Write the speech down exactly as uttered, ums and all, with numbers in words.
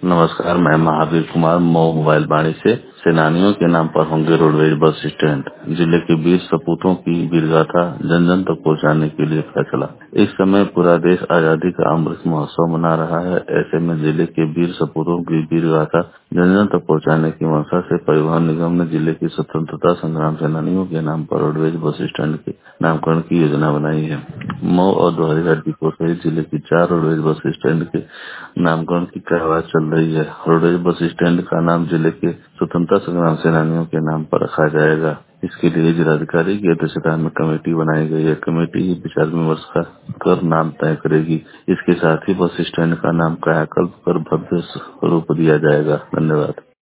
नमस्कार, मैं महावीर कुमार मऊ मोबाइल वाणी से। सेनानियों के नाम पर होंगे रोडवेज बस स्टैंड। जिले के वीर सपूतों की वीरगाथा जन जन तक पहुंचाने के लिए फैसला। इस समय पूरा देश आजादी का अमृत महोत्सव मना रहा है। ऐसे में जिले के वीर सपूतों की वीरगाथा जन जन तक पहुंचाने की मंशा से परिवहन निगम ने जिले की स्वतंत्रता संग्राम सेनानियों के नाम पर रोडवेज बस स्टैंड के नामकरण की योजना बनाई है। मऊ और दोहरीघाट डिपो सहित जिले की चार रोडवेज बस स्टैंड के नामकरण की कार्यवाही चल रही है। रोडवेज बस स्टैंड का नाम जिले के स्वतंत्रता संग्राम सेनानियों के नाम पर रखा जाएगा। इसके लिए जिलाधिकारी की अध्यक्षता में कमेटी बनाई गई है। कमेटी ही विचार विमर्श का कर नाम तय करेगी। इसके साथ ही बस स्टैंड का नाम कायाकल्प कर भव्य रूप दिया जाएगा। धन्यवाद।